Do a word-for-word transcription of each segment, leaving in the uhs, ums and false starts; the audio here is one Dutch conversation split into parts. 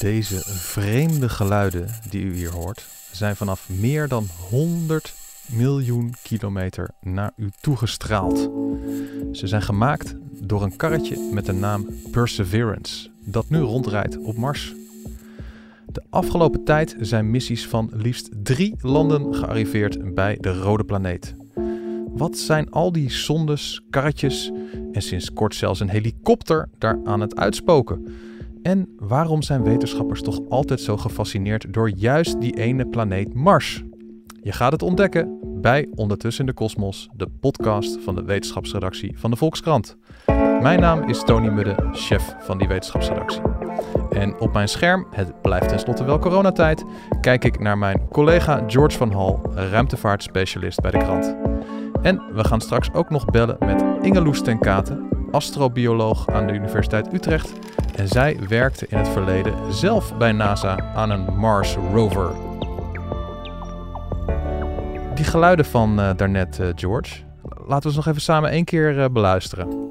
Deze vreemde geluiden die u hier hoort zijn vanaf meer dan honderd miljoen kilometer naar u toegestraald. Ze zijn gemaakt door een karretje met de naam Perseverance, dat nu rondrijdt op Mars. De afgelopen tijd zijn missies van liefst drie landen gearriveerd bij de rode planeet. Wat zijn al die sondes, karretjes en sinds kort zelfs een helikopter daar aan het uitspoken? En waarom zijn wetenschappers toch altijd zo gefascineerd door juist die ene planeet Mars? Je gaat het ontdekken bij Ondertussen in de Kosmos, de podcast van de wetenschapsredactie van de Volkskrant. Mijn naam is Tony Mudde, chef van die wetenschapsredactie. En op mijn scherm, het blijft tenslotte wel coronatijd, kijk ik naar mijn collega George van Hal, ruimtevaartspecialist bij de krant. En we gaan straks ook nog bellen met Ingeloes ten Kate, astrobioloog aan de Universiteit Utrecht. En zij werkte in het verleden zelf bij NASA aan een Mars rover. Die geluiden van uh, daarnet, uh, George, laten we ze nog even samen één keer uh, beluisteren.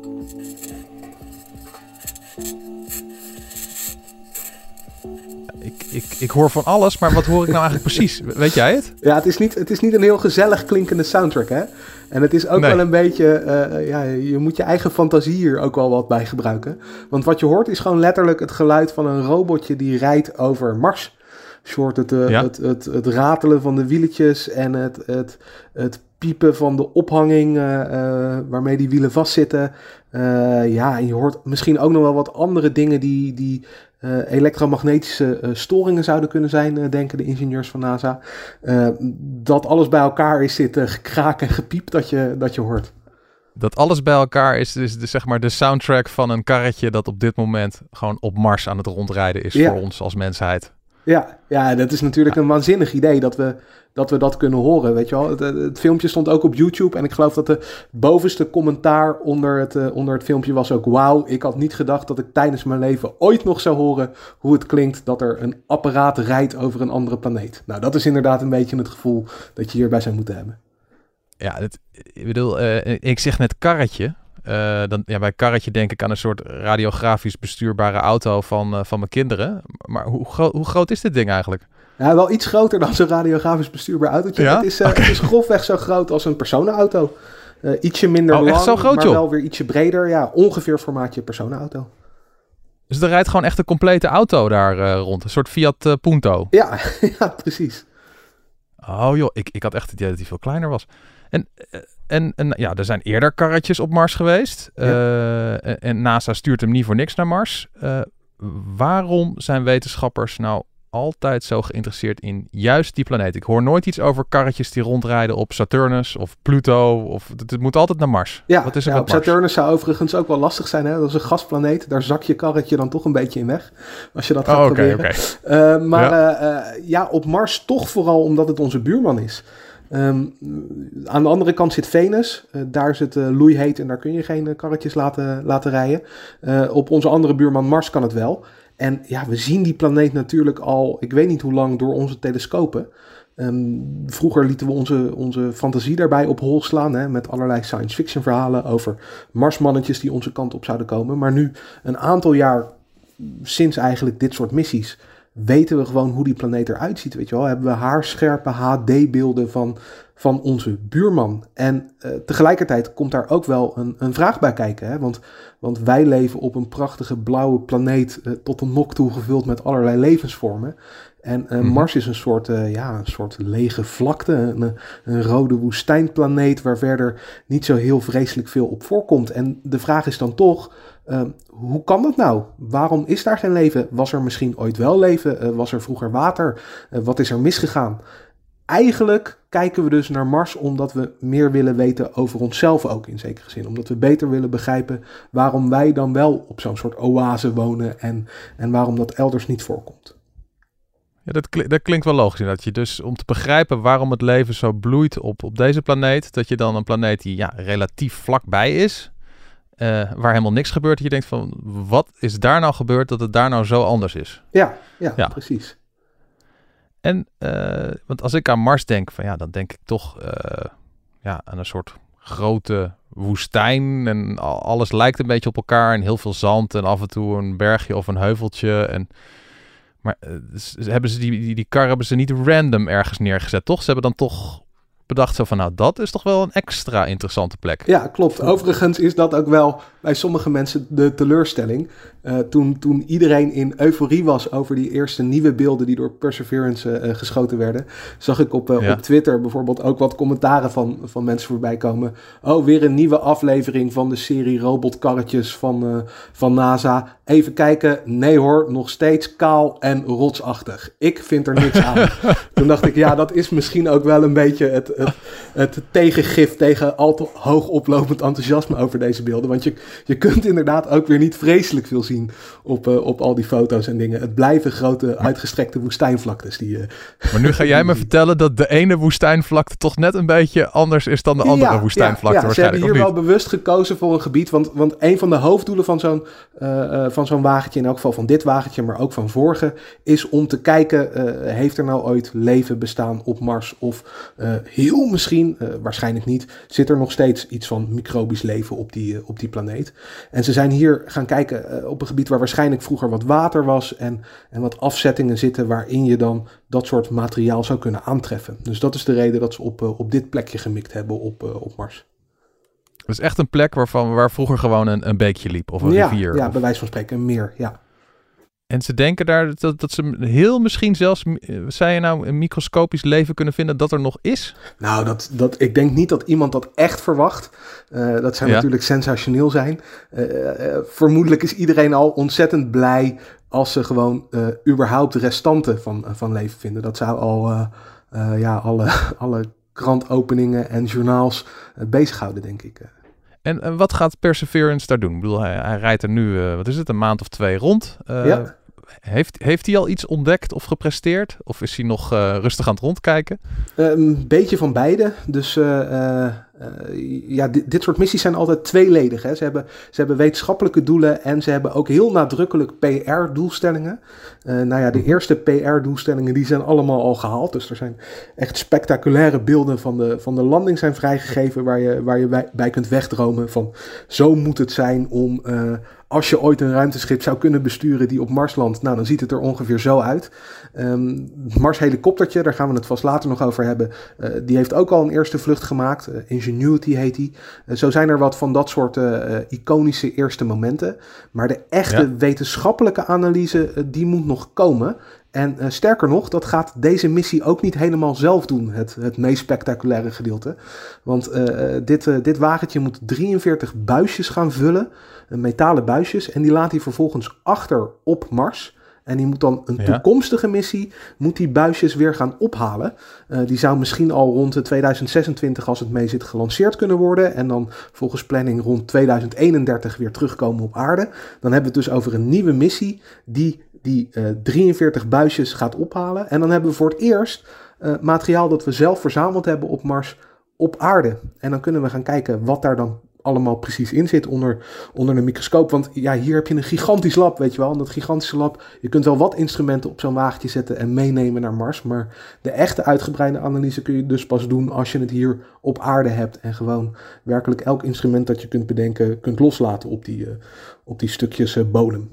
Ik, ik, ik hoor van alles, maar wat hoor ik nou eigenlijk precies? Weet jij het? Ja, het is niet, het is niet een heel gezellig klinkende soundtrack, hè? En het is ook nee. wel een beetje, uh, ja, je moet je eigen fantasie hier ook wel wat bij gebruiken. Want wat je hoort is gewoon letterlijk het geluid van een robotje die rijdt over Mars. Je hoort het, uh, ja. het, het, het ratelen van de wieletjes en het, het, het piepen van de ophanging uh, uh, waarmee die wielen vastzitten. Uh, ja, en je hoort misschien ook nog wel wat andere dingen die, die uh, elektromagnetische uh, storingen zouden kunnen zijn, uh, denken de ingenieurs van NASA. Uh, dat alles bij elkaar is dit uh, gekraak en gepiep dat je, dat je hoort. Dat alles bij elkaar is dus de, zeg maar de soundtrack van een karretje dat op dit moment gewoon op Mars aan het rondrijden is ja. voor ons als mensheid. Ja, ja, dat is natuurlijk ja. een waanzinnig idee dat we, dat we dat kunnen horen, weet je wel. Het, het filmpje stond ook op YouTube en ik geloof dat de bovenste commentaar onder het, uh, onder het filmpje was ook: wauw, ik had niet gedacht dat ik tijdens mijn leven ooit nog zou horen hoe het klinkt dat er een apparaat rijdt over een andere planeet. Nou, dat is inderdaad een beetje het gevoel dat je hierbij zou moeten hebben. Ja, het, ik bedoel, uh, ik zeg net karretje. Uh, dan, ja, bij karretje denk ik aan een soort radiografisch bestuurbare auto van, uh, van mijn kinderen. Maar hoe, gro- hoe groot is dit ding eigenlijk? Ja, wel iets groter dan zo'n radiografisch bestuurbaar autootje. Ja? Het, is, uh, okay. het is grofweg zo groot als een personenauto. Uh, ietsje minder oh, lang, echt zo groot, maar joh? wel weer ietsje breder. Ja, ongeveer formaatje personenauto. Dus er rijdt gewoon echt een complete auto daar uh, rond. Een soort Fiat uh, Punto. Ja, ja, precies. Oh joh, ik, ik had echt het idee dat hij veel kleiner was. En, en, en ja, er zijn eerder karretjes op Mars geweest. Ja. Uh, en, en NASA stuurt hem niet voor niks naar Mars. Uh, waarom zijn wetenschappers nou altijd zo geïnteresseerd in juist die planeet? Ik hoor nooit iets over karretjes die rondrijden op Saturnus of Pluto. Of, het, het moet altijd naar Mars. Ja, Wat is er ja met op Mars? Saturnus zou overigens ook wel lastig zijn. Hè? Dat is een gasplaneet. Daar zak je karretje dan toch een beetje in weg. Als je dat gaat oh, okay, proberen. Okay. Uh, maar ja. Uh, uh, ja, op Mars toch vooral omdat het onze buurman is. Um, aan de andere kant zit Venus. Uh, daar is het uh, loeiheet en daar kun je geen uh, karretjes laten, laten rijden. Uh, op onze andere buurman Mars kan het wel. En ja, we zien die planeet natuurlijk al, ik weet niet hoe lang, door onze telescopen. Um, vroeger lieten we onze, onze fantasie daarbij op hol slaan. Hè, met allerlei science fiction verhalen over Marsmannetjes die onze kant op zouden komen. Maar nu, een aantal jaar sinds eigenlijk dit soort missies, weten we gewoon hoe die planeet eruit ziet, weet je wel. Hebben we haarscherpe H D-beelden van, van onze buurman. En uh, tegelijkertijd komt daar ook wel een, een vraag bij kijken. Hè? Want, want wij leven op een prachtige blauwe planeet uh, tot een nok toe gevuld met allerlei levensvormen. En uh, mm-hmm. Mars is een soort, uh, ja, een soort lege vlakte, een, een rode woestijnplaneet waar verder niet zo heel vreselijk veel op voorkomt. En de vraag is dan toch, Uh, hoe kan dat nou? Waarom is daar geen leven? Was er misschien ooit wel leven? Uh, was er vroeger water? Uh, wat is er misgegaan? Eigenlijk kijken we dus naar Mars omdat we meer willen weten over onszelf ook in zekere zin. Omdat we beter willen begrijpen waarom wij dan wel op zo'n soort oase wonen en, en waarom dat elders niet voorkomt. Ja, dat, klinkt, dat klinkt wel logisch. Dat je dus om te begrijpen waarom het leven zo bloeit op, op deze planeet, dat je dan een planeet die ja, relatief vlakbij is, Uh, waar helemaal niks gebeurt. Je denkt van, wat is daar nou gebeurd dat het daar nou zo anders is? Ja, ja, ja. precies. En, uh, want als ik aan Mars denk, van ja, dan denk ik toch uh, ja, aan een soort grote woestijn. En alles lijkt een beetje op elkaar en heel veel zand en af en toe een bergje of een heuveltje. En, Maar uh, z- hebben ze die, die, die kar hebben ze niet random ergens neergezet, toch? Ze hebben dan toch bedacht zo van, nou, dat is toch wel een extra interessante plek. Ja, klopt. Overigens is dat ook wel bij sommige mensen de teleurstelling. Uh, toen, toen iedereen in euforie was over die eerste nieuwe beelden die door Perseverance uh, geschoten werden, zag ik op, uh, ja. op Twitter bijvoorbeeld ook wat commentaren van, van mensen voorbij komen. Oh, weer een nieuwe aflevering van de serie robotkarretjes van, uh, van NASA. Even kijken. Nee hoor, nog steeds kaal en rotsachtig. Ik vind er niks aan. Toen dacht ik, ja, dat is misschien ook wel een beetje het, het, het tegengif tegen al te hoog oplopend enthousiasme over deze beelden. Want je, je kunt inderdaad ook weer niet vreselijk veel zien op, uh, op al die foto's en dingen. Het blijven grote, uitgestrekte woestijnvlaktes. Die, uh, maar nu ga jij me vertellen dat de ene woestijnvlakte toch net een beetje anders is dan de andere ja, woestijnvlakte. Ja, ja, ze hebben hier wel bewust gekozen voor een gebied, want, want een van de hoofddoelen van zo'n, uh, uh, van zo'n wagentje, in elk geval van dit wagentje, maar ook van vorige, is om te kijken, uh, heeft er nou ooit leven bestaan op Mars? Of uh, heel misschien, uh, waarschijnlijk niet, zit er nog steeds iets van microbisch leven op die, uh, op die planeet. En ze zijn hier gaan kijken uh, op een gebied waar waarschijnlijk vroeger wat water was en, en wat afzettingen zitten waarin je dan dat soort materiaal zou kunnen aantreffen. Dus dat is de reden dat ze op, uh, op dit plekje gemikt hebben op, uh, op Mars. Het is echt een plek waarvan, waar vroeger gewoon een, een beekje liep of een ja, rivier. Ja, of... bij wijze van spreken een meer, ja. En ze denken daar dat, dat ze heel misschien zelfs, zei je nou, een microscopisch leven kunnen vinden dat er nog is? Nou, dat, dat, ik denk niet dat iemand dat echt verwacht. Uh, dat zou ja. natuurlijk sensationeel zijn. Uh, uh, vermoedelijk is iedereen al ontzettend blij als ze gewoon uh, überhaupt restanten van, uh, van leven vinden. Dat zou al uh, uh, ja, alle, alle krantopeningen en journaals uh, bezighouden, denk ik. En uh, wat gaat Perseverance daar doen? Ik bedoel, hij, hij rijdt er nu, uh, wat is het, een maand of twee rond. Uh, ja. Heeft, heeft hij al iets ontdekt of gepresteerd? Of is hij nog uh, rustig aan het rondkijken? Uh, een beetje van beide. Dus uh, uh, uh, ja, dit, dit soort missies zijn altijd tweeledig. Hè. Ze, hebben, ze hebben wetenschappelijke doelen en ze hebben ook heel nadrukkelijk P R-doelstellingen. Uh, nou ja, de eerste P R-doelstellingen die zijn allemaal al gehaald. Dus er zijn echt spectaculaire beelden van de, van de landing zijn vrijgegeven waar je, waar je bij, bij kunt wegdromen van zo moet het zijn om... Uh, Als je ooit een ruimteschip zou kunnen besturen die op Mars landt, nou dan ziet het er ongeveer zo uit. Um, Mars helikoptertje, daar gaan we het vast later nog over hebben. Uh, die heeft ook al een eerste vlucht gemaakt. Uh, Ingenuity heet die. Uh, zo zijn er wat van dat soort uh, iconische eerste momenten. Maar de echte ja. wetenschappelijke analyse, uh, die moet nog komen. En uh, sterker nog, dat gaat deze missie ook niet helemaal zelf doen, het, het meest spectaculaire gedeelte. Want uh, dit, uh, dit wagentje moet drieënveertig buisjes gaan vullen, uh, metalen buisjes, en die laat hij vervolgens achter op Mars. En die moet dan een ja. toekomstige missie, moet die buisjes weer gaan ophalen. Uh, die zou misschien al rond tweeduizend zesentwintig, als het mee zit, gelanceerd kunnen worden. En dan volgens planning rond tweeduizend eenendertig weer terugkomen op aarde. Dan hebben we het dus over een nieuwe missie die die uh, drieënveertig buisjes gaat ophalen. En dan hebben we voor het eerst uh, materiaal dat we zelf verzameld hebben op Mars op aarde. En dan kunnen we gaan kijken wat daar dan allemaal precies in zit onder, onder een microscoop. Want ja, hier heb je een gigantisch lab, weet je wel. En dat gigantische lab, je kunt wel wat instrumenten op zo'n wagentje zetten en meenemen naar Mars. Maar de echte uitgebreide analyse kun je dus pas doen als je het hier op aarde hebt. En gewoon werkelijk elk instrument dat je kunt bedenken, kunt loslaten op die, uh, op die stukjes uh, bodem.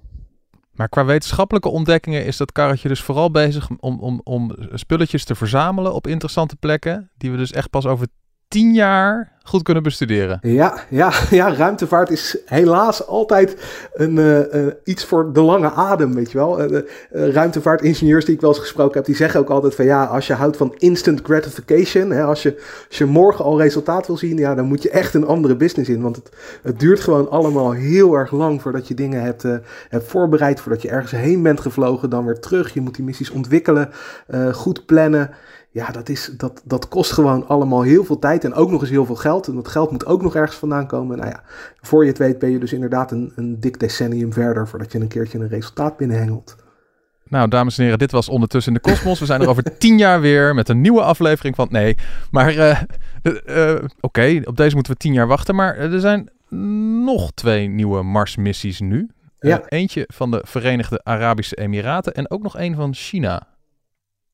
Maar qua wetenschappelijke ontdekkingen is dat karretje dus vooral bezig om, om, om spulletjes te verzamelen op interessante plekken, die we dus echt pas over tien jaar goed kunnen bestuderen. Ja, ja, ja, ruimtevaart is helaas altijd een, uh, uh, iets voor de lange adem, weet je wel. Uh, uh, ruimtevaartingenieurs die ik wel eens gesproken heb, die zeggen ook altijd van ja, als je houdt van instant gratification, hè, als, je, als je morgen al resultaat wil zien, ja, dan moet je echt een andere business in. Want het, het duurt gewoon allemaal heel erg lang voordat je dingen hebt, uh, hebt voorbereid, voordat je ergens heen bent gevlogen, dan weer terug. Je moet die missies ontwikkelen, uh, goed plannen. Ja, dat, is, dat, dat kost gewoon allemaal heel veel tijd en ook nog eens heel veel geld. En dat geld moet ook nog ergens vandaan komen. Nou ja, voor je het weet ben je dus inderdaad een, een dik decennium verder voordat je een keertje een resultaat binnenhengelt. Nou, dames en heren, dit was Ondertussen in de Kosmos. We zijn er over tien jaar weer met een nieuwe aflevering van... Nee, maar uh, uh, oké, okay, op deze moeten we tien jaar wachten. Maar er zijn nog twee nieuwe Mars-missies nu. Ja. Uh, eentje van de Verenigde Arabische Emiraten en ook nog één van China.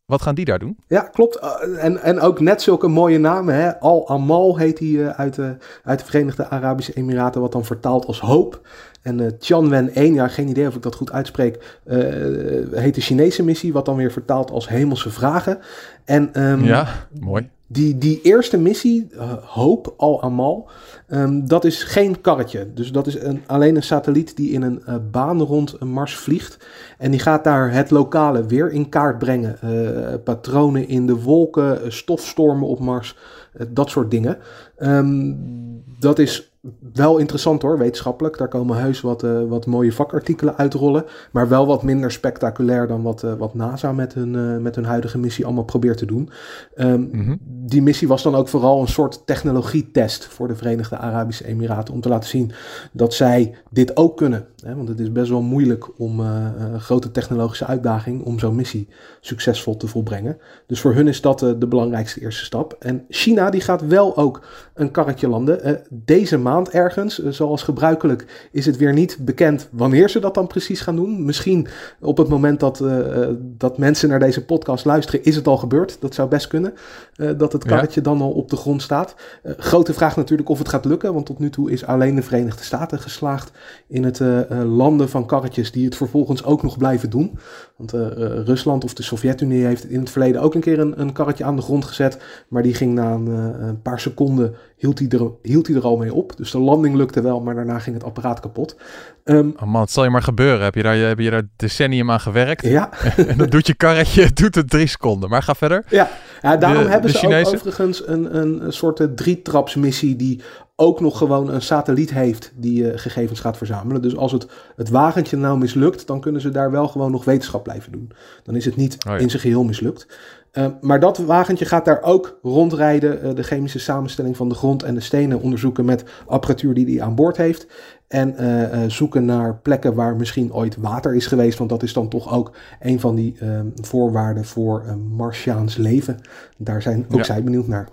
Wat gaan die daar doen? Ja, klopt. Uh, en, en ook net zulke mooie namen. Hè? Al-Amal heet hij uh, uit, uh, uit de Verenigde Arabische Emiraten, wat dan vertaalt als hoop. En uh, Tianwen één, ja, geen idee of ik dat goed uitspreek, uh, heet de Chinese missie, wat dan weer vertaalt als hemelse vragen. En, um, ja, mooi. Die, die eerste missie, uh, Hoop, Al-Amal, um, dat is geen karretje. Dus dat is een, alleen een satelliet die in een uh, baan rond Mars vliegt. En die gaat daar het lokale weer in kaart brengen. Uh, patronen in de wolken, uh, stofstormen op Mars, uh, dat soort dingen. Um, dat is wel interessant hoor, wetenschappelijk. Daar komen heus wat, uh, wat mooie vakartikelen uitrollen. Maar wel wat minder spectaculair dan wat, uh, wat NASA met hun, uh, met hun huidige missie allemaal probeert te doen. Um, mm-hmm. Die missie was dan ook vooral een soort technologietest voor de Verenigde Arabische Emiraten. Om te laten zien dat zij dit ook kunnen. Hè? Want het is best wel moeilijk om uh, een grote technologische uitdaging om zo'n missie succesvol te volbrengen. Dus voor hun is dat uh, de belangrijkste eerste stap. En China die gaat wel ook een karretje landen. Uh, deze maand ergens, uh, zoals gebruikelijk, is het weer niet bekend wanneer ze dat dan precies gaan doen. Misschien op het moment dat, uh, dat mensen naar deze podcast luisteren, is het al gebeurd. Dat zou best kunnen, uh, dat het karretje ja. dan al op de grond staat. Uh, grote vraag natuurlijk of het gaat lukken, want tot nu toe is alleen de Verenigde Staten geslaagd in het uh, landen van karretjes die het vervolgens ook nog blijven doen. Want uh, uh, Rusland of de Sovjet-Unie heeft in het verleden ook een keer een, een karretje aan de grond gezet, maar die ging na een, uh, een paar seconden, hield hij, er, hield hij er al mee op. Dus de landing lukte wel, maar daarna ging het apparaat kapot. Um, oh man, het zal je maar gebeuren. Heb je daar, heb je daar decennium aan gewerkt? Ja. En dan doet je karretje, doet het drie seconden. Maar ga verder. Ja, ja daarom de, hebben de ze Chinese... ook overigens een, een, een soort drietrapsmissie die ook nog gewoon een satelliet heeft die uh, gegevens gaat verzamelen. Dus als het, het wagentje nou mislukt, dan kunnen ze daar wel gewoon nog wetenschap blijven doen. Dan is het niet oh ja. in zijn geheel mislukt. Uh, maar dat wagentje gaat daar ook rondrijden, uh, de chemische samenstelling van de grond en de stenen onderzoeken met apparatuur die hij aan boord heeft. En uh, uh, zoeken naar plekken waar misschien ooit water is geweest, want dat is dan toch ook een van die uh, voorwaarden voor uh, Martiaans leven. Daar zijn ook ja. zij benieuwd naar.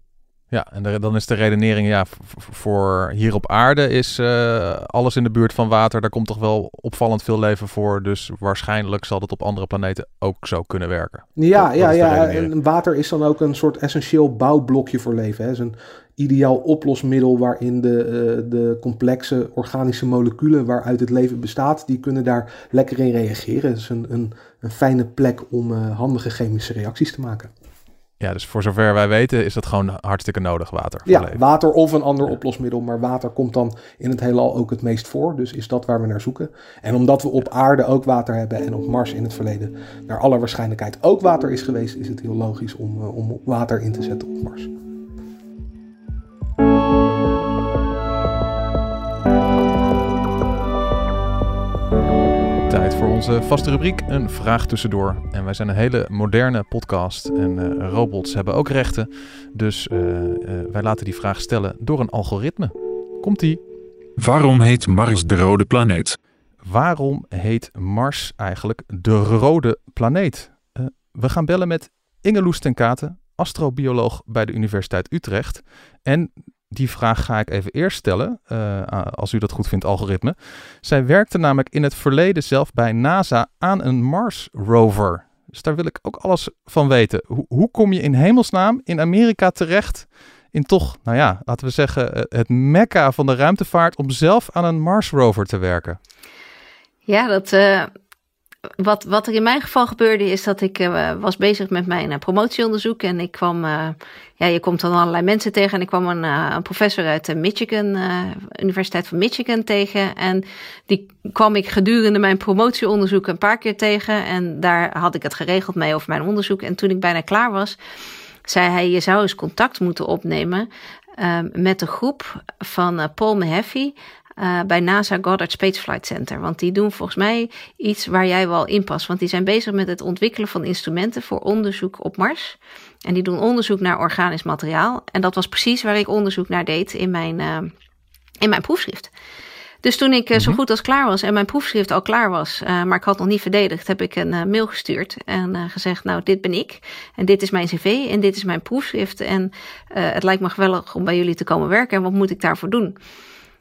Ja, en de, dan is de redenering, ja, v- voor hier op aarde is uh, alles in de buurt van water. Daar komt toch wel opvallend veel leven voor. Dus waarschijnlijk zal dat op andere planeten ook zo kunnen werken. Ja, dat, ja, dat ja. En water is dan ook een soort essentieel bouwblokje voor leven. Het is een ideaal oplosmiddel waarin de, uh, de complexe organische moleculen waaruit het leven bestaat, die kunnen daar lekker in reageren. Het is een, een, een fijne plek om uh, handige chemische reacties te maken. Ja, dus voor zover wij weten is dat gewoon hartstikke nodig, water. Ja, leven. water of een ander oplosmiddel, maar water komt dan in het heelal ook het meest voor. Dus is dat waar we naar zoeken. En omdat we op aarde ook water hebben en op Mars in het verleden naar alle waarschijnlijkheid ook water is geweest, is het heel logisch om, uh, om water in te zetten op Mars. Tijd voor onze vaste rubriek, een vraag tussendoor. En wij zijn een hele moderne podcast en uh, robots hebben ook rechten. Dus uh, uh, wij laten die vraag stellen door een algoritme. Komt-ie. Waarom heet Mars de rode planeet? Waarom heet Mars eigenlijk de rode planeet? Uh, we gaan bellen met Inge Loes ten Kate, astrobioloog bij de Universiteit Utrecht. En die vraag ga ik even eerst stellen, uh, als u dat goed vindt, algoritme. Zij werkte namelijk in het verleden zelf bij NASA aan een Mars rover. Dus daar wil ik ook alles van weten. Hoe, hoe kom je in hemelsnaam in Amerika terecht in toch, nou ja, laten we zeggen, het mekka van de ruimtevaart om zelf aan een Mars rover te werken? Ja, dat... Uh... Wat, wat er in mijn geval gebeurde is dat ik uh, was bezig met mijn uh, promotieonderzoek. En ik kwam, uh, ja, je komt dan allerlei mensen tegen. En ik kwam een, uh, een professor uit de Michigan, uh, Universiteit van Michigan tegen. En die kwam ik gedurende mijn promotieonderzoek een paar keer tegen. En daar had ik het geregeld mee over mijn onderzoek. En toen ik bijna klaar was, zei hij, je zou eens contact moeten opnemen uh, met de groep van uh, Paul Mahaffey. Uh, bij NASA Goddard Space Flight Center. Want die doen volgens mij iets waar jij wel in past. Want die zijn bezig met het ontwikkelen van instrumenten voor onderzoek op Mars. En die doen onderzoek naar organisch materiaal. En dat was precies waar ik onderzoek naar deed in mijn, uh, in mijn proefschrift. Dus toen ik uh, zo goed als klaar was en mijn proefschrift al klaar was, uh, maar ik had nog niet verdedigd, heb ik een uh, mail gestuurd en uh, gezegd, nou, dit ben ik en dit is mijn cv en dit is mijn proefschrift en uh, het lijkt me geweldig om bij jullie te komen werken en wat moet ik daarvoor doen?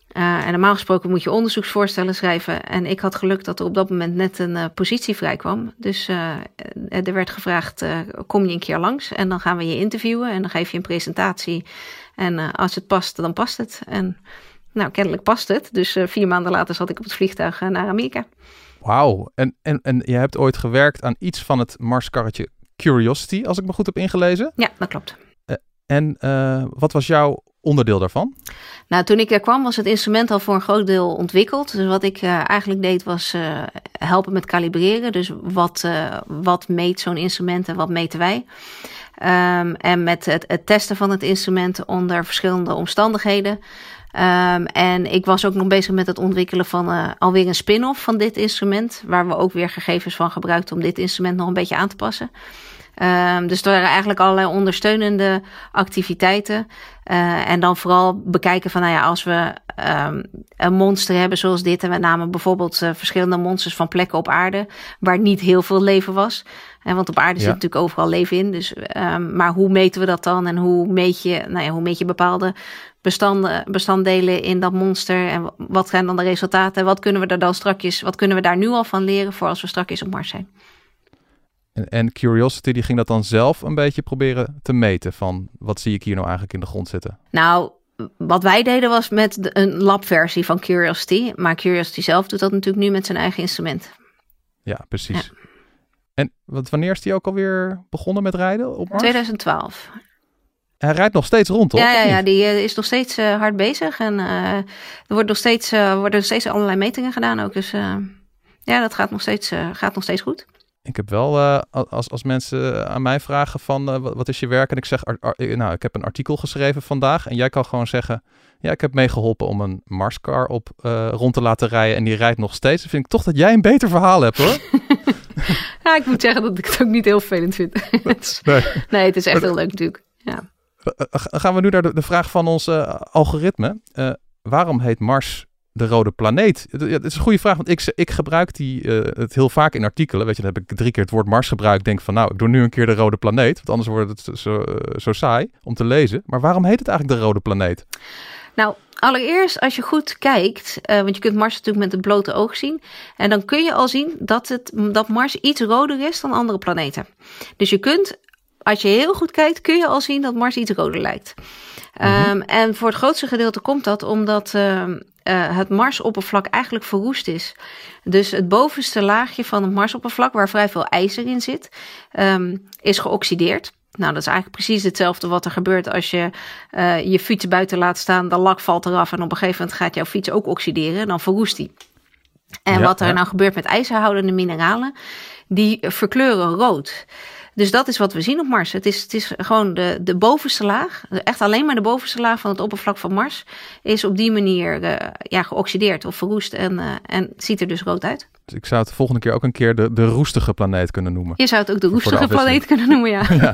Uh, en normaal gesproken moet je onderzoeksvoorstellen schrijven. En ik had geluk dat er op dat moment net een uh, positie vrij kwam. Dus uh, er werd gevraagd, uh, kom je een keer langs en dan gaan we je interviewen. En dan geef je een presentatie. En uh, als het past, dan past het. En nou, kennelijk past het. Dus uh, vier maanden later zat ik op het vliegtuig uh, naar Amerika. Wauw. En, en, en je hebt ooit gewerkt aan iets van het Marskarretje Curiosity, als ik me goed heb ingelezen. Ja, dat klopt. Uh, en uh, wat was jouw onderdeel daarvan? Nou, toen ik er kwam was het instrument al voor een groot deel ontwikkeld. Dus wat ik uh, eigenlijk deed was uh, helpen met kalibreren. Dus wat, uh, wat meet zo'n instrument en wat meten wij? Um, en met het, het testen van het instrument onder verschillende omstandigheden. Um, en ik was ook nog bezig met het ontwikkelen van uh, alweer een spin-off van dit instrument. Waar we ook weer gegevens van gebruikten om dit instrument nog een beetje aan te passen. Um, dus er waren eigenlijk allerlei ondersteunende activiteiten. Uh, en dan vooral bekijken van, nou ja, als we um, een monster hebben zoals dit. En we namen bijvoorbeeld uh, verschillende monsters van plekken op aarde waar niet heel veel leven was. En want op aarde ja. zit natuurlijk overal leven in. Dus, um, maar hoe meten we dat dan? En hoe meet je, nou ja, hoe meet je bepaalde bestanden, bestanddelen in dat monster? En wat zijn dan de resultaten? Wat kunnen we er dan strakjes, wat kunnen we daar nu al van leren voor als we strakjes op Mars zijn? En, en Curiosity die ging dat dan zelf een beetje proberen te meten van wat zie ik hier nou eigenlijk in de grond zitten? Nou, wat wij deden was met de, een labversie van Curiosity. Maar Curiosity zelf doet dat natuurlijk nu met zijn eigen instrument. Ja, precies. Ja. En wat, wanneer is die ook alweer begonnen met rijden op Mars? twintig twaalf. Hij rijdt nog steeds rond, toch? Ja, ja, ja die uh, is nog steeds uh, hard bezig. En uh, er wordt nog steeds, uh, worden nog steeds allerlei metingen gedaan ook. Dus uh, ja, dat gaat nog steeds, uh, gaat nog steeds goed. Ik heb wel, uh, als, als mensen aan mij vragen van uh, wat is je werk? En ik zeg, ar, ar, nou, ik heb een artikel geschreven vandaag. En jij kan gewoon zeggen, ja, ik heb meegeholpen om een Marscar op uh, rond te laten rijden. En die rijdt nog steeds. Dan vind ik toch dat jij een beter verhaal hebt, hoor. Ja, ik moet zeggen dat ik het ook niet heel vervelend vind. nee. nee, het is echt heel leuk natuurlijk. Ja. Uh, gaan we nu naar de, de vraag van ons uh, algoritme. Uh, waarom heet Mars de rode planeet? Het, het is een goede vraag, want ik, ik gebruik die, uh, het heel vaak in artikelen. Weet je, dan heb ik drie keer het woord Mars gebruikt. Denk van, nou, ik doe nu een keer de rode planeet. Want anders wordt het zo, uh, zo saai om te lezen. Maar waarom heet het eigenlijk de rode planeet? Nou, allereerst als je goed kijkt, uh, want je kunt Mars natuurlijk met het blote oog zien. En dan kun je al zien dat, het, dat Mars iets roder is dan andere planeten. Dus je kunt, als je heel goed kijkt, kun je al zien dat Mars iets roder lijkt. Mm-hmm. Um, en voor het grootste gedeelte komt dat omdat uh, uh, het Marsoppervlak eigenlijk verroest is. Dus het bovenste laagje van het Marsoppervlak, waar vrij veel ijzer in zit, um, is geoxideerd. Nou, dat is eigenlijk precies hetzelfde wat er gebeurt als je uh, je fiets buiten laat staan. De lak valt eraf en op een gegeven moment gaat jouw fiets ook oxideren. En dan verroest die. En ja, wat er ja. nou gebeurt met ijzerhoudende mineralen, die verkleuren rood. Dus dat is wat we zien op Mars. Het is, het is gewoon de, de bovenste laag, echt alleen maar de bovenste laag van het oppervlak van Mars, is op die manier uh, ja, geoxideerd of verroest en, uh, en het ziet er dus rood uit. Dus ik zou het de volgende keer ook een keer de, de roestige planeet kunnen noemen. Je zou het ook de roestige planeet kunnen noemen, ja. ja.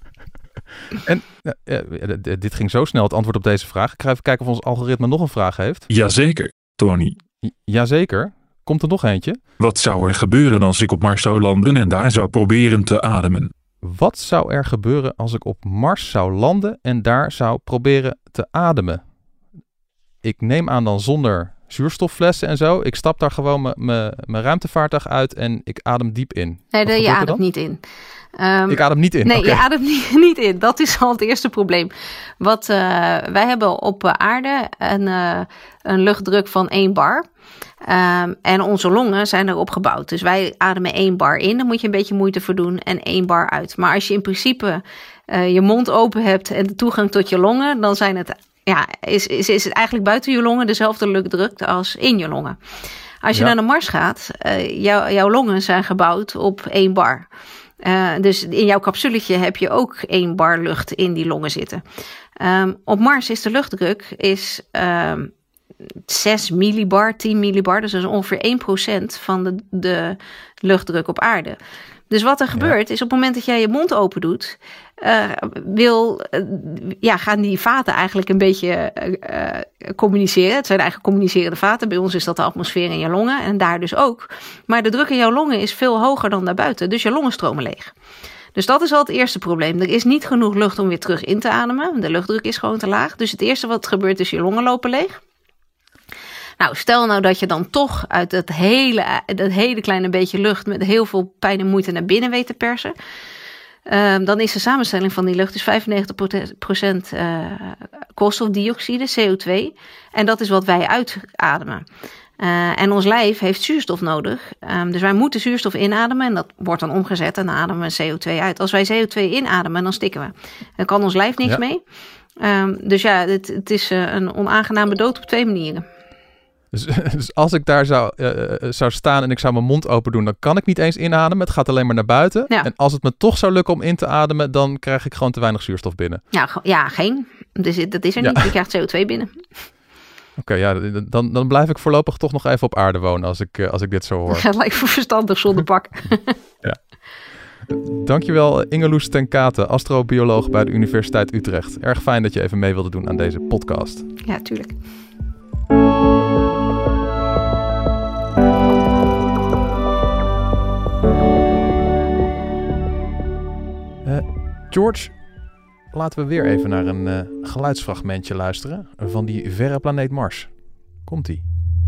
En uh, uh, dit ging zo snel, het antwoord op deze vraag. Ik ga even kijken of ons algoritme nog een vraag heeft. Jazeker, Tony. J- Jazeker. Komt er nog eentje? Wat zou er gebeuren als ik op Mars zou landen en daar zou proberen te ademen? Wat zou er gebeuren als ik op Mars zou landen en daar zou proberen te ademen? Ik neem aan dan zonder zuurstofflessen en zo. Ik stap daar gewoon mijn ruimtevaartuig uit en ik adem diep in. Nee, de, je ademt niet in. Um, ik adem niet in? Nee, okay. je ademt niet, niet in. Dat is al het eerste probleem. Wat, uh, wij hebben op aarde een, uh, een luchtdruk van één bar. Um, en onze longen zijn erop gebouwd. Dus wij ademen één bar in. Daar moet je een beetje moeite voor doen. En één bar uit. Maar als je in principe uh, je mond open hebt en de toegang tot je longen, dan zijn het, ja, is, is, is het eigenlijk buiten je longen dezelfde luchtdruk als in je longen. Als je ja. naar de Mars gaat, uh, jou, jouw longen zijn gebouwd op één bar. Uh, dus in jouw capsuletje heb je ook één bar lucht in die longen zitten. Um, op Mars is de luchtdruk is, um, zes millibar, tien millibar. Dus dat is ongeveer één procent van de, de luchtdruk op aarde. Dus wat er gebeurt ja. is op het moment dat jij je mond open doet, uh, wil, uh, ja, gaan die vaten eigenlijk een beetje uh, communiceren. Het zijn eigenlijk communicerende vaten. Bij ons is dat de atmosfeer in je longen en daar dus ook. Maar de druk in jouw longen is veel hoger dan daarbuiten. Dus je longen stromen leeg. Dus dat is al het eerste probleem. Er is niet genoeg lucht om weer terug in te ademen. De luchtdruk is gewoon te laag. Dus het eerste wat gebeurt is je longen lopen leeg. Nou, stel nou dat je dan toch uit dat hele, dat hele kleine beetje lucht met heel veel pijn en moeite naar binnen weet te persen. Um, dan is de samenstelling van die lucht dus vijfennegentig procent uh, koolstofdioxide, C O twee. En dat is wat wij uitademen. Uh, en ons lijf heeft zuurstof nodig. Um, dus wij moeten zuurstof inademen en dat wordt dan omgezet en dan ademen we C O twee uit. Als wij C O twee inademen, dan stikken we. Dan kan ons lijf niks ja. mee. Um, dus ja, het, het is uh, een onaangename dood op twee manieren. Dus, dus als ik daar zou, uh, zou staan en ik zou mijn mond open doen, dan kan ik niet eens inademen. Het gaat alleen maar naar buiten. Ja. En als het me toch zou lukken om in te ademen, dan krijg ik gewoon te weinig zuurstof binnen. Ja, ja geen. Dus dat is er ja. niet. Je krijgt C O twee binnen. Oké, okay, ja, dan, dan blijf ik voorlopig toch nog even op aarde wonen als ik, als ik dit zo hoor. Dat lijkt me verstandig zonder pak. Ja. Dankjewel Ingeloes ten Kate, astrobioloog bij de Universiteit Utrecht. Erg fijn dat je even mee wilde doen aan deze podcast. Ja, tuurlijk. Uh, George, laten we weer even naar een uh, geluidsfragmentje luisteren van die verre planeet Mars. Komt-ie.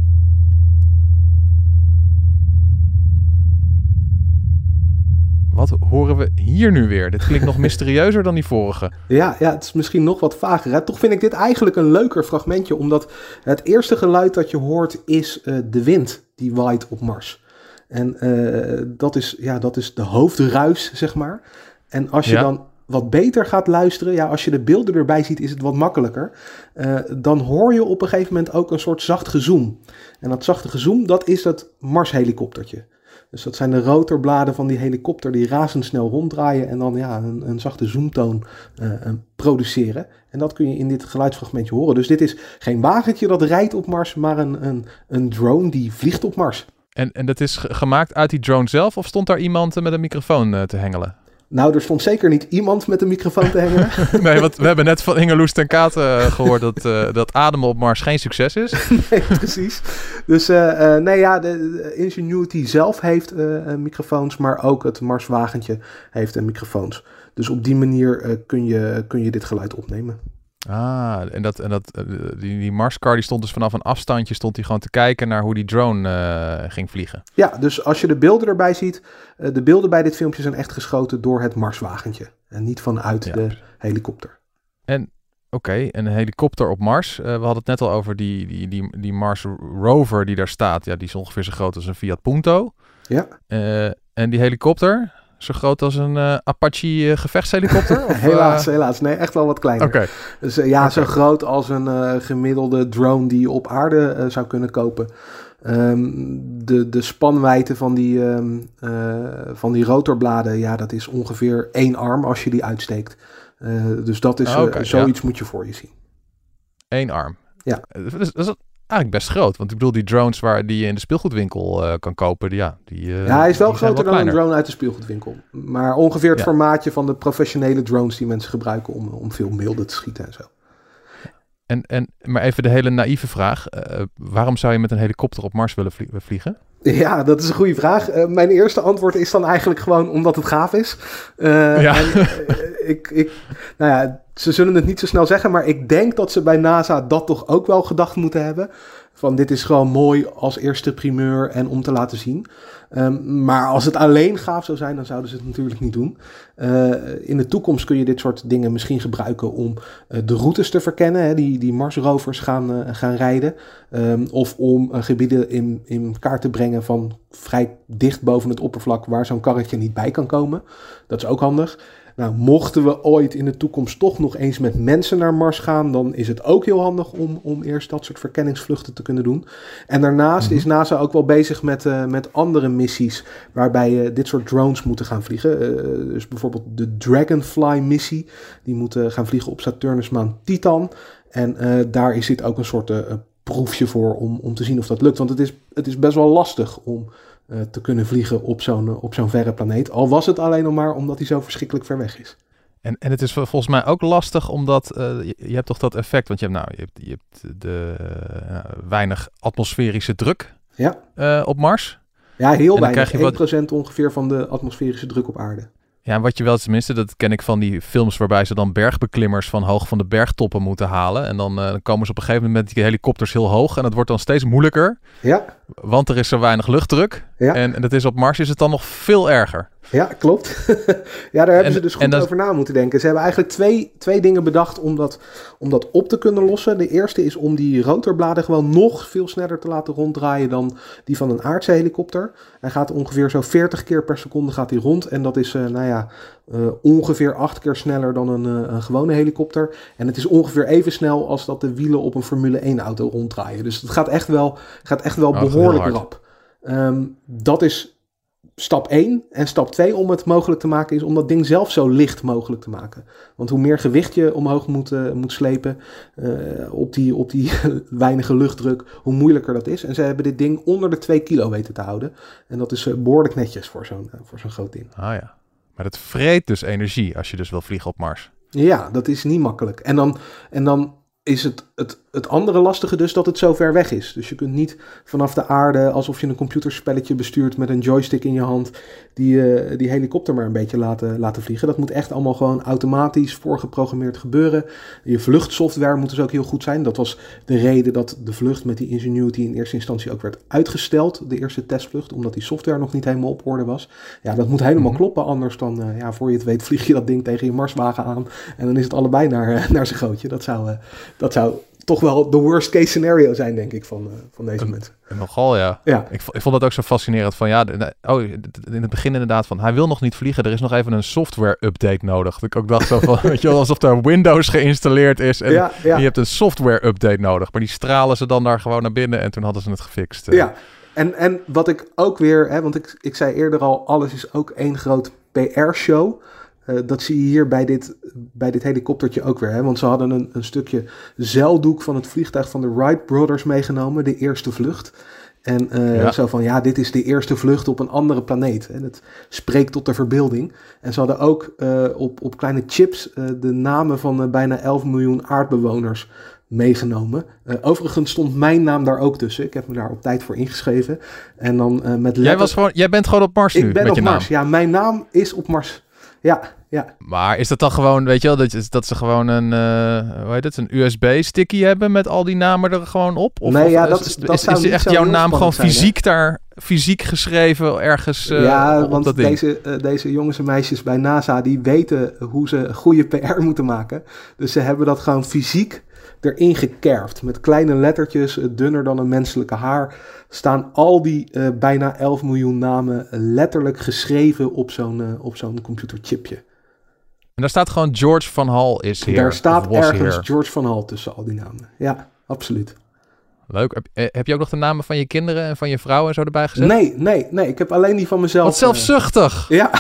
Wat horen we hier nu weer? Dit klinkt nog mysterieuzer dan die vorige. Ja, ja, het is misschien nog wat vager. Hè? Toch vind ik dit eigenlijk een leuker fragmentje, omdat het eerste geluid dat je hoort is uh, de wind die waait op Mars. En uh, dat, is, ja, dat is de hoofdruis, zeg maar. En als je ja. dan wat beter gaat luisteren, ja, als je de beelden erbij ziet, is het wat makkelijker. Uh, dan hoor je op een gegeven moment ook een soort zacht gezoem. En dat zachte gezoem, dat is het Mars-helikoptertje. Dus dat zijn de rotorbladen van die helikopter die razendsnel ronddraaien en dan ja, een, een zachte zoomtoon uh, produceren. En dat kun je in dit geluidsfragmentje horen. Dus dit is geen wagentje dat rijdt op Mars, maar een, een, een drone die vliegt op Mars. En, en dat is gemaakt uit die drone zelf of stond daar iemand met een microfoon uh, te hengelen? Nou, er stond zeker niet iemand met een microfoon te hengelen. Nee, want we hebben net van Ingeloes ten Kate uh, gehoord dat, uh, dat ademen op Mars geen succes is. Nee, precies. Dus uh, uh, nee, ja, de, de Ingenuity zelf heeft uh, microfoons, maar ook het Marswagentje heeft uh, microfoons. Dus op die manier uh, kun, je, kun je dit geluid opnemen. Ah, en, dat, en dat, die, die Marscar die stond dus vanaf een afstandje stond hij gewoon te kijken naar hoe die drone uh, ging vliegen. Ja, dus als je de beelden erbij ziet, uh, de beelden bij dit filmpje zijn echt geschoten door het Marswagentje. En niet vanuit ja. de helikopter. En oké, okay, een helikopter op Mars. Uh, we hadden het net al over die, die, die, die Mars rover die daar staat. Ja, die is ongeveer zo groot als een Fiat Punto. Ja. Uh, en die helikopter... Zo groot als een uh, Apache uh, gevechtshelikopter? Of, helaas, uh... helaas. Nee, echt wel wat kleiner. Oké. Okay. Dus uh, ja, okay. Zo groot als een uh, gemiddelde drone die je op aarde uh, zou kunnen kopen. Um, de, de spanwijdte van die, um, uh, van die rotorbladen, ja, dat is ongeveer één arm als je die uitsteekt. Uh, dus dat is, uh, okay, zoiets ja. moet je voor je zien. Eén arm. Ja. Dat is, dat is eigenlijk best groot. Want ik bedoel, die drones waar die je in de speelgoedwinkel uh, kan kopen, die, ja, die uh, Ja, hij is wel groter dan een drone uit de speelgoedwinkel. Maar ongeveer het ja. formaatje van de professionele drones die mensen gebruiken om, om veel beelden te schieten en zo. En, en, maar even de hele naïeve vraag. Uh, waarom zou je met een helikopter op Mars willen vliegen? Ja, dat is een goede vraag. Uh, mijn eerste antwoord is dan eigenlijk gewoon omdat het gaaf is. Uh, ja. En, uh, ik, ik, nou ja, ze zullen het niet zo snel zeggen, maar ik denk dat ze bij NASA dat toch ook wel gedacht moeten hebben. Van dit is gewoon mooi als eerste primeur en om te laten zien. Um, maar als het alleen gaaf zou zijn, dan zouden ze het natuurlijk niet doen. Uh, in de toekomst kun je dit soort dingen misschien gebruiken om uh, de routes te verkennen. Hè, die, die Mars-rovers gaan, uh, gaan rijden. Um, of om uh, gebieden in, in kaart te brengen van vrij dicht boven het oppervlak waar zo'n karretje niet bij kan komen. Dat is ook handig. Nou, mochten we ooit in de toekomst toch nog eens met mensen naar Mars gaan, dan is het ook heel handig om, om eerst dat soort verkenningsvluchten te kunnen doen. En daarnaast mm-hmm. is NASA ook wel bezig met, uh, met andere missies waarbij uh, dit soort drones moeten gaan vliegen. Uh, dus bijvoorbeeld de Dragonfly-missie, die moet uh, gaan vliegen op Saturnusmaan Titan. En uh, daar is dit ook een soort uh, proefje voor om, om te zien of dat lukt. Want het is, het is best wel lastig om Uh, te kunnen vliegen op zo'n, uh, op zo'n verre planeet. Al was het alleen nog maar omdat hij zo verschrikkelijk ver weg is. En, en het is volgens mij ook lastig omdat uh, je, je hebt toch dat effect, want je hebt, nou, je hebt, je hebt de uh, weinig atmosferische druk ja. uh, op Mars. Ja, heel weinig. één procent wat... ongeveer van de atmosferische druk op aarde. Ja, wat je wel tenminste, dat ken ik van die films waarbij ze dan bergbeklimmers van hoog van de bergtoppen moeten halen. En dan, uh, dan komen ze op een gegeven moment met die helikopters heel hoog. En dat wordt dan steeds moeilijker. Ja. Want er is zo weinig luchtdruk. Ja. En, en dat is op Mars is het dan nog veel erger. Ja, klopt. ja, daar hebben en, ze dus goed dat... over na moeten denken. Ze hebben eigenlijk twee, twee dingen bedacht om dat, om dat op te kunnen lossen. De eerste is om die rotorbladen gewoon nog veel sneller te laten ronddraaien dan die van een aardse helikopter. Hij gaat ongeveer zo veertig keer per seconde gaat hij rond. En dat is, uh, nou ja, uh, ongeveer acht keer sneller dan een, uh, een gewone helikopter. En het is ongeveer even snel als dat de wielen op een Formule één auto ronddraaien. Dus het gaat echt wel, gaat echt wel oh, behoorlijk rap. Um, dat is stap één. En stap twee om het mogelijk te maken is om dat ding zelf zo licht mogelijk te maken. Want hoe meer gewicht je omhoog moet, uh, moet slepen uh, op die, op die weinige luchtdruk, hoe moeilijker dat is. En ze hebben dit ding onder de twee kilo weten te houden. En dat is uh, behoorlijk netjes voor zo'n, uh, voor zo'n groot ding. Ah ja, maar dat vreet dus energie als je dus wil vliegen op Mars. Ja, dat is niet makkelijk. En dan... En dan is het, het, het andere lastige dus dat het zo ver weg is. Dus je kunt niet vanaf de aarde, alsof je een computerspelletje bestuurt met een joystick in je hand, die, uh, die helikopter maar een beetje laten, laten vliegen. Dat moet echt allemaal gewoon automatisch voorgeprogrammeerd gebeuren. Je vluchtsoftware moet dus ook heel goed zijn. Dat was de reden dat de vlucht met die Ingenuity in eerste instantie ook werd uitgesteld. De eerste testvlucht, omdat die software nog niet helemaal op orde was. Ja, dat moet helemaal mm-hmm. kloppen, anders dan, uh, ja, voor je het weet vlieg je dat ding tegen je Marswagen aan en dan is het allebei naar, uh, naar zijn gootje. Dat zou... Uh, Dat zou toch wel de worst case scenario zijn, denk ik, van, uh, van deze en, mensen. En nogal, ja. ja. Ik, ik vond dat ook zo fascinerend van, ja, de, oh, in het begin inderdaad van, hij wil nog niet vliegen, er is nog even een software update nodig. Dat ik ook dacht zo van, weet je wel, alsof er Windows geïnstalleerd is en, ja, ja. en je hebt een software update nodig. Maar die stralen ze dan daar gewoon naar binnen en toen hadden ze het gefixt. Uh. Ja, en, en wat ik ook weer, hè, want ik, ik zei eerder al, alles is ook één groot P R-show. Uh, dat zie je hier bij dit, bij dit helikoptertje ook weer. Hè? Want ze hadden een, een stukje zeildoek van het vliegtuig van de Wright Brothers meegenomen. De eerste vlucht. En uh, ja. zo van, ja, dit is de eerste vlucht op een andere planeet. En het spreekt tot de verbeelding. En ze hadden ook uh, op, op kleine chips uh, de namen van uh, bijna elf miljoen aardbewoners meegenomen. Uh, overigens stond mijn naam daar ook tussen. Ik heb me daar op tijd voor ingeschreven. En dan uh, met letter... jij, was gewoon, jij bent gewoon op Mars nu, ik ben met op je Mars. naam. Ja, mijn naam is op Mars. Ja, ja. Maar is dat dan gewoon, weet je wel, dat, dat ze gewoon een, uh, hoe heet het, een U S B-sticky hebben met al die namen er gewoon op? Of, nee, of, ja, dat, is, dat is, is, is echt jouw naam gewoon zijn, fysiek hè? Daar, fysiek geschreven ergens uh, ja, op want dat ding? Deze, uh, deze jongens en meisjes bij NASA, die weten hoe ze goede P R moeten maken. Dus ze hebben dat gewoon fysiek erin gekerfd. Met kleine lettertjes, uh, dunner dan een menselijke haar, staan al die uh, bijna elf miljoen namen letterlijk geschreven op zo'n, uh, op zo'n computerchipje. En daar staat gewoon George van Hall is here. Daar staat ergens here. George van Hall tussen al die namen. Ja, absoluut. Leuk. Heb, heb je ook nog de namen van je kinderen en van je vrouw en zo erbij gezet? Nee, nee, nee. Ik heb alleen die van mezelf. Wat zelfzuchtig. Uh, ja,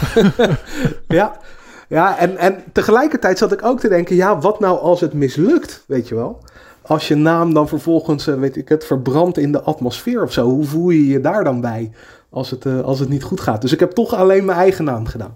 ja. Ja, en, en tegelijkertijd zat ik ook te denken, ja, wat nou als het mislukt, weet je wel? Als je naam dan vervolgens, uh, weet ik het, verbrandt in de atmosfeer of zo. Hoe voel je je daar dan bij als het, uh, als het niet goed gaat? Dus ik heb toch alleen mijn eigen naam gedaan.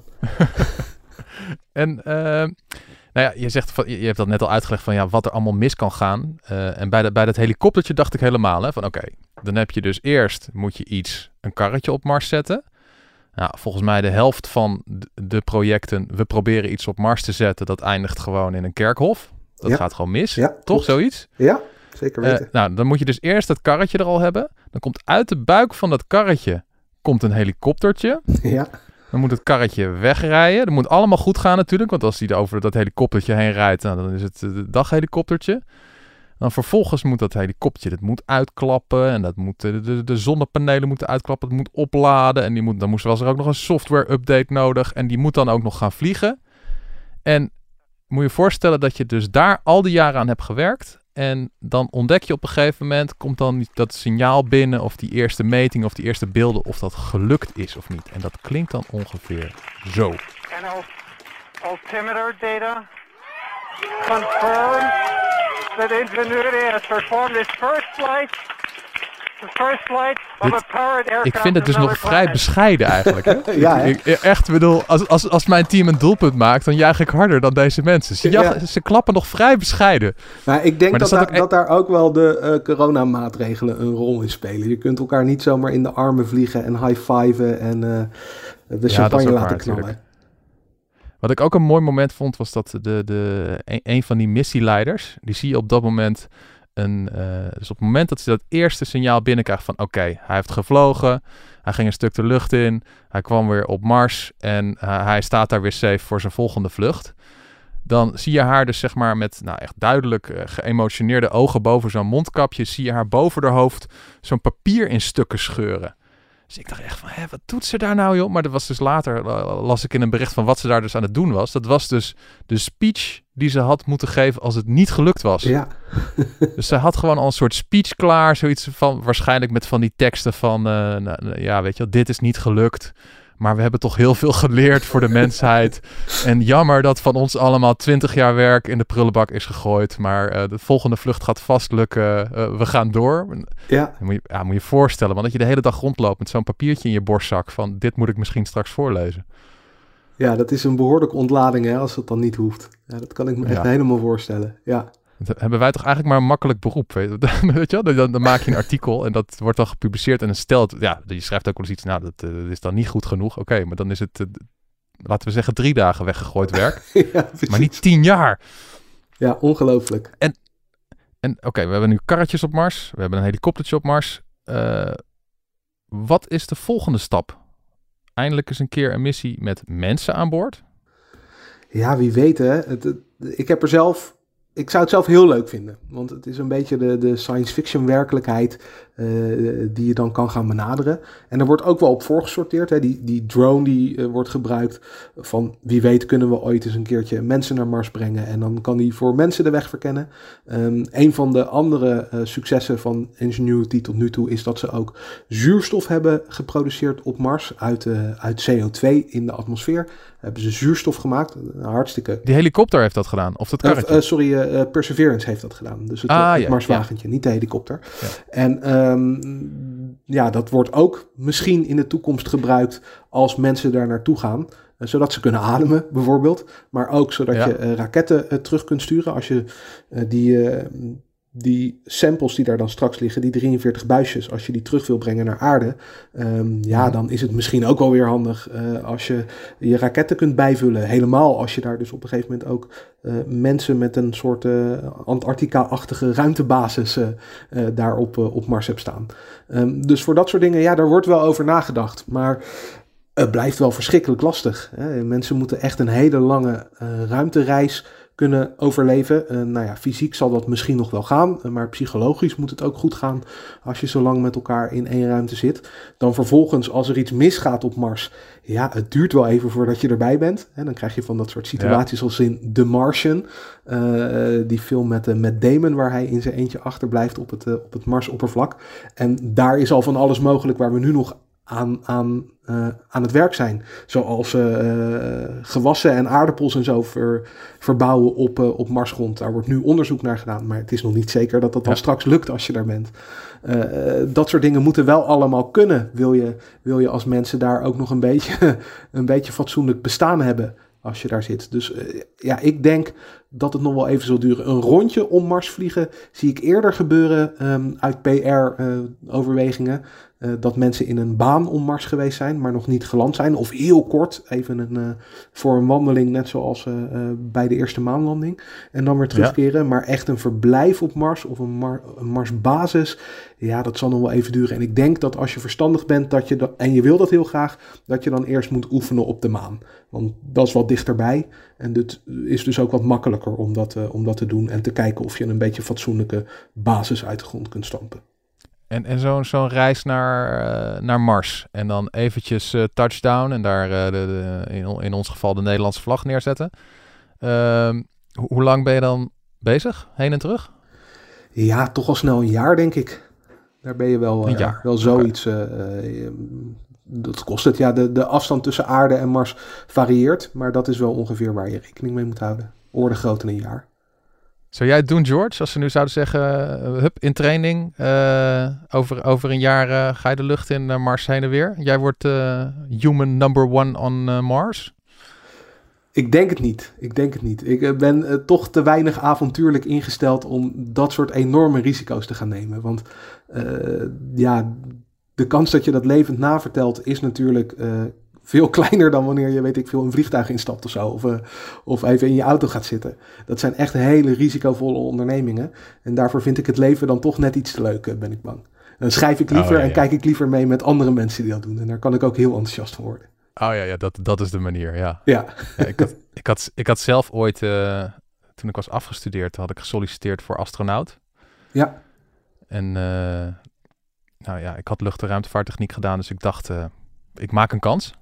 En uh, nou ja, je zegt, van, je hebt dat net al uitgelegd van ja, wat er allemaal mis kan gaan. Uh, en bij, de, bij dat helikoptertje dacht ik helemaal hè, van oké, okay, dan heb je dus eerst moet je iets, een karretje op Mars zetten. Nou, volgens mij de helft van de projecten, we proberen iets op Mars te zetten, dat eindigt gewoon in een kerkhof. Dat ja. gaat gewoon mis, ja, toch klopt. Zoiets? Ja, zeker weten. Uh, nou, dan moet je dus eerst dat karretje er al hebben. Dan komt uit de buik van dat karretje komt een helikoptertje. Ja. Dan moet het karretje wegrijden. Dat moet allemaal goed gaan natuurlijk, want als hij over dat helikoptertje heen rijdt, nou, dan is het het daghelikoptertje. Dan vervolgens moet dat helikoptertje, dat moet uitklappen en dat moet, de, de, de zonnepanelen moeten uitklappen, het moet opladen en die moet, dan moest, was er ook nog een software update nodig en die moet dan ook nog gaan vliegen. En moet je je voorstellen dat je dus daar al die jaren aan hebt gewerkt en dan ontdek je op een gegeven moment, komt dan dat signaal binnen of die eerste meting of die eerste beelden of dat gelukt is of niet. En dat klinkt dan ongeveer zo. And altimeter data confirm that Ingenuity has performed its first flight. The first flight of a powered aircraft. Ik vind het dus nog vrij bescheiden eigenlijk. Hè? Ja, hè? Ik, ik echt bedoel, als, als, als mijn team een doelpunt maakt, dan juich ik harder dan deze mensen. Ze, jagen, ja. ze klappen nog vrij bescheiden. Maar ik denk maar dat, dat, daar, ook... dat daar ook wel de uh, coronamaatregelen een rol in spelen. Je kunt elkaar niet zomaar in de armen vliegen en high-fiven en uh, de champagne ja, laten knallen. Natuurlijk. Wat ik ook een mooi moment vond, was dat de, de, een, een van die missieleiders, die zie je op dat moment, een, uh, dus op het moment dat ze dat eerste signaal binnenkrijgt van oké, okay, hij heeft gevlogen, hij ging een stuk de lucht in, hij kwam weer op Mars en uh, hij staat daar weer safe voor zijn volgende vlucht. Dan zie je haar dus zeg maar met nou echt duidelijk uh, geëmotioneerde ogen boven zo'n mondkapje, zie je haar boven haar hoofd zo'n papier in stukken scheuren. Dus ik dacht echt van, hé, wat doet ze daar nou, joh? Maar dat was dus later, las ik in een bericht van wat ze daar dus aan het doen was. Dat was dus de speech die ze had moeten geven als het niet gelukt was. Ja. Dus ze had gewoon al een soort speech klaar. Zoiets van, waarschijnlijk met van die teksten van, uh, nou, ja, weet je wel, dit is niet gelukt. Maar we hebben toch heel veel geleerd voor de mensheid. En jammer dat van ons allemaal twintig jaar werk in de prullenbak is gegooid. Maar uh, de volgende vlucht gaat vast lukken. Uh, we gaan door. Ja. Moet je, ja, moet je voorstellen, want dat je de hele dag rondloopt met zo'n papiertje in je borstzak van dit moet ik misschien straks voorlezen. Ja, dat is een behoorlijke ontlading hè, als het dan niet hoeft. Ja, dat kan ik me echt ja. helemaal voorstellen. Ja. Dat hebben wij toch eigenlijk maar een makkelijk beroep, weet je, weet je wel? Dan, dan maak je een artikel en dat wordt dan gepubliceerd en dan stelt, ja, je schrijft ook wel eens iets, nou, dat, uh, dat is dan niet goed genoeg. Oké, okay, maar dan is het, uh, laten we zeggen, drie dagen weggegooid werk, ja, maar niet tien jaar. Ja, ongelooflijk. En, en oké, okay, we hebben nu karretjes op Mars, we hebben een helikoptertje op Mars. Uh, wat is de volgende stap? Eindelijk eens een keer een missie met mensen aan boord? Ja, wie weet hè. Het, het, ik heb er zelf... Ik zou het zelf heel leuk vinden, want het is een beetje de, de science fiction werkelijkheid uh, die je dan kan gaan benaderen. En er wordt ook wel op voorgesorteerd. Hè. Die, die drone die uh, wordt gebruikt van wie weet kunnen we ooit eens een keertje mensen naar Mars brengen. En dan kan die voor mensen de weg verkennen. Um, een van de andere uh, successen van Ingenuity tot nu toe is dat ze ook zuurstof hebben geproduceerd op Mars uit, uh, uit C O twee in de atmosfeer. Hebben ze zuurstof gemaakt. Hartstikke... Die helikopter heeft dat gedaan? Of dat karretje? Uh, uh, sorry, uh, Perseverance heeft dat gedaan. Dus het, ah, het ja, Marswagentje, ja. niet de helikopter. Ja. En um, ja, dat wordt ook misschien in de toekomst gebruikt als mensen daar naartoe gaan. Uh, zodat ze kunnen ademen, bijvoorbeeld. Maar ook zodat ja. je uh, raketten uh, terug kunt sturen. Als je uh, die... Uh, die samples die daar dan straks liggen, die drieënveertig buisjes, als je die terug wil brengen naar aarde, um, ja, dan is het misschien ook wel weer handig uh, als je je raketten kunt bijvullen. Helemaal als je daar dus op een gegeven moment ook uh, mensen met een soort uh, Antarctica-achtige ruimtebasis uh, uh, daar op, uh, op Mars hebt staan. Um, dus voor dat soort dingen, ja, daar wordt wel over nagedacht. Maar het blijft wel verschrikkelijk lastig. Hè? Mensen moeten echt een hele lange uh, ruimtereis kunnen overleven. Uh, nou ja, fysiek zal dat misschien nog wel gaan, uh, maar psychologisch moet het ook goed gaan als je zo lang met elkaar in één ruimte zit. Dan vervolgens, als er iets misgaat op Mars, ja, het duurt wel even voordat je erbij bent. En dan krijg je van dat soort situaties ja. als in The Martian, uh, die film met uh, Matt Damon, waar hij in zijn eentje achterblijft op het, uh, op het Marsoppervlak. En daar is al van alles mogelijk waar we nu nog aan, aan, uh, aan het werk zijn. Zoals uh, gewassen en aardappels en zo ver, verbouwen op, uh, op Marsgrond. Daar wordt nu onderzoek naar gedaan, maar het is nog niet zeker dat dat dan ja. straks lukt als je daar bent. Uh, dat soort dingen moeten wel allemaal kunnen. Wil je, wil je als mensen daar ook nog een beetje, een beetje fatsoenlijk bestaan hebben als je daar zit. Dus uh, ja, ik denk dat het nog wel even zal duren. Een rondje om Mars vliegen zie ik eerder gebeuren um, uit P R-overwegingen. Uh, uh, dat mensen in een baan om Mars geweest zijn, maar nog niet geland zijn. Of heel kort, even een, uh, voor een wandeling, net zoals uh, uh, bij de eerste maanlanding. En dan weer terugkeren. Ja. Maar echt een verblijf op Mars of een, Mar- een Marsbasis, ja, dat zal nog wel even duren. En ik denk dat als je verstandig bent dat je dat, en je wil dat heel graag, dat je dan eerst moet oefenen op de maan. Want dat is wat dichterbij. En dit is dus ook wat makkelijker om dat, uh, om dat te doen en te kijken of je een beetje fatsoenlijke basis uit de grond kunt stampen. En, en zo'n, zo'n reis naar, uh, naar Mars en dan eventjes uh, touchdown en daar uh, de, de, in, in ons geval de Nederlandse vlag neerzetten. Uh, ho- hoe lang ben je dan bezig, heen en terug? Ja, toch al snel een jaar, denk ik. Daar ben je wel, uh, jaar. wel zoiets... Okay. Uh, uh, dat kost het. Ja, de, de afstand tussen aarde en Mars varieert, maar dat is wel ongeveer waar je rekening mee moet houden. Orde groot in een jaar. Zou jij het doen, George, als ze nu zouden zeggen, uh, hup, in training, uh, over, over een jaar uh, ga je de lucht in, uh, Mars heen en weer? Jij wordt uh, human number one on uh, Mars? Ik denk het niet. Ik denk het niet. Ik uh, ben uh, toch te weinig avontuurlijk ingesteld om dat soort enorme risico's te gaan nemen. Want uh, ja, de kans dat je dat levend navertelt is natuurlijk uh, veel kleiner dan wanneer je, weet ik veel, een vliegtuig instapt of zo. Of, uh, of even in je auto gaat zitten. Dat zijn echt hele risicovolle ondernemingen. En daarvoor vind ik het leven dan toch net iets te leuk, uh, ben ik bang. Dan schrijf ik liever oh, ja, ja. en kijk ik liever mee met andere mensen die dat doen. En daar kan ik ook heel enthousiast van worden. Oh ja, ja dat, dat is de manier, ja. Ja. ja ik, had, ik, had, ik had zelf ooit, uh, toen ik was afgestudeerd, had ik gesolliciteerd voor astronaut. Ja. En uh, nou ja, ik had lucht- en ruimtevaarttechniek gedaan, dus ik dacht, uh, ik maak een kans.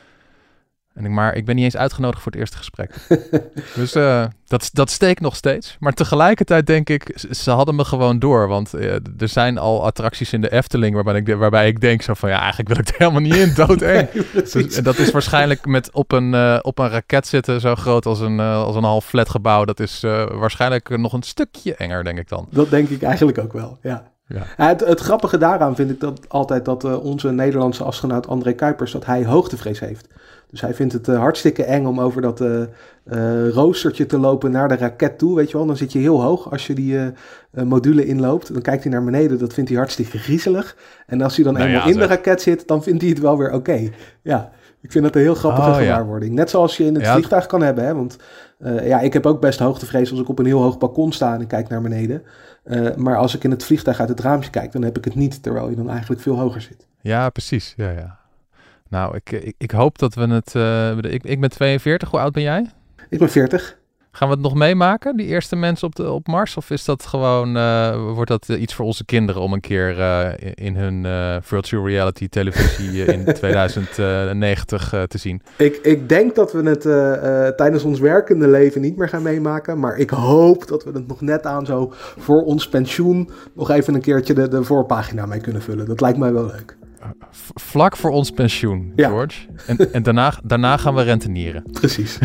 En ik, maar ik ben niet eens uitgenodigd voor het eerste gesprek. dus uh, dat, dat steekt nog steeds. Maar tegelijkertijd denk ik, ze hadden me gewoon door. Want uh, er zijn al attracties in de Efteling waarbij ik, waarbij ik denk zo van... ja, eigenlijk wil ik er helemaal niet in, doodeng. Nee, dus, en dat is waarschijnlijk met op een, uh, op een raket zitten zo groot als een, uh, als een half flat gebouw. Dat is uh, waarschijnlijk nog een stukje enger, denk ik dan. Dat denk ik eigenlijk ook wel, ja. Ja. Ja, het, het grappige daaraan vind ik dat altijd dat uh, onze Nederlandse astronaut André Kuipers, dat hij hoogtevrees heeft. Dus hij vindt het uh, hartstikke eng om over dat uh, uh, roostertje te lopen naar de raket toe, weet je wel. Dan zit je heel hoog als je die uh, uh, module inloopt. Dan kijkt hij naar beneden, dat vindt hij hartstikke griezelig. En als hij dan nou eenmaal ja, in de raket zit, dan vindt hij het wel weer oké. Okay. Ja, ik vind dat een heel grappige oh, gewaarwording. Ja. Net zoals je in het ja. vliegtuig kan hebben, hè. Want uh, ja, ik heb ook best hoogtevrees als ik op een heel hoog balkon sta en ik kijk naar beneden. Uh, maar als ik in het vliegtuig uit het raampje kijk, dan heb ik het niet, terwijl je dan eigenlijk veel hoger zit. Ja, precies. Ja, ja. Nou, ik, ik, ik hoop dat we het... Uh, ik, ik ben tweeënveertig, hoe oud ben jij? Ik ben veertig. Gaan we het nog meemaken, die eerste mensen op, de, op Mars? Of is dat gewoon, uh, wordt dat uh, iets voor onze kinderen om een keer uh, in, in hun uh, virtual reality televisie uh, in twintig negentig uh, te zien? Ik, ik denk dat we het uh, uh, tijdens ons werkende leven niet meer gaan meemaken. Maar ik hoop dat we het nog net aan zo voor ons pensioen nog even een keertje de, de voorpagina mee kunnen vullen. Dat lijkt mij wel leuk. Vlak voor ons pensioen, George. Ja. En, en daarna, daarna gaan we rentenieren. Precies.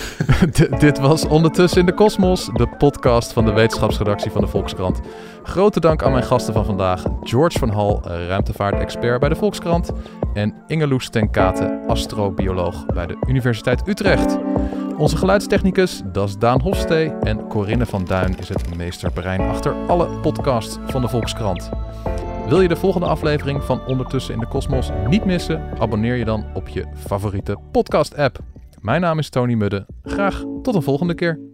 D- dit was Ondertussen in de Kosmos, de podcast van de wetenschapsredactie van de Volkskrant. Grote dank aan mijn gasten van vandaag. George van Hal, ruimtevaartexpert bij de Volkskrant. En Ingeloes ten Kate, astrobioloog bij de Universiteit Utrecht. Onze geluidstechnicus, dat is Daan Hofstee. En Corinne van Duin is het meesterbrein achter alle podcasts van de Volkskrant. Wil je de volgende aflevering van Ondertussen in de Kosmos niet missen? Abonneer je dan op je favoriete podcast-app. Mijn naam is Tony Mudde. Graag tot een volgende keer.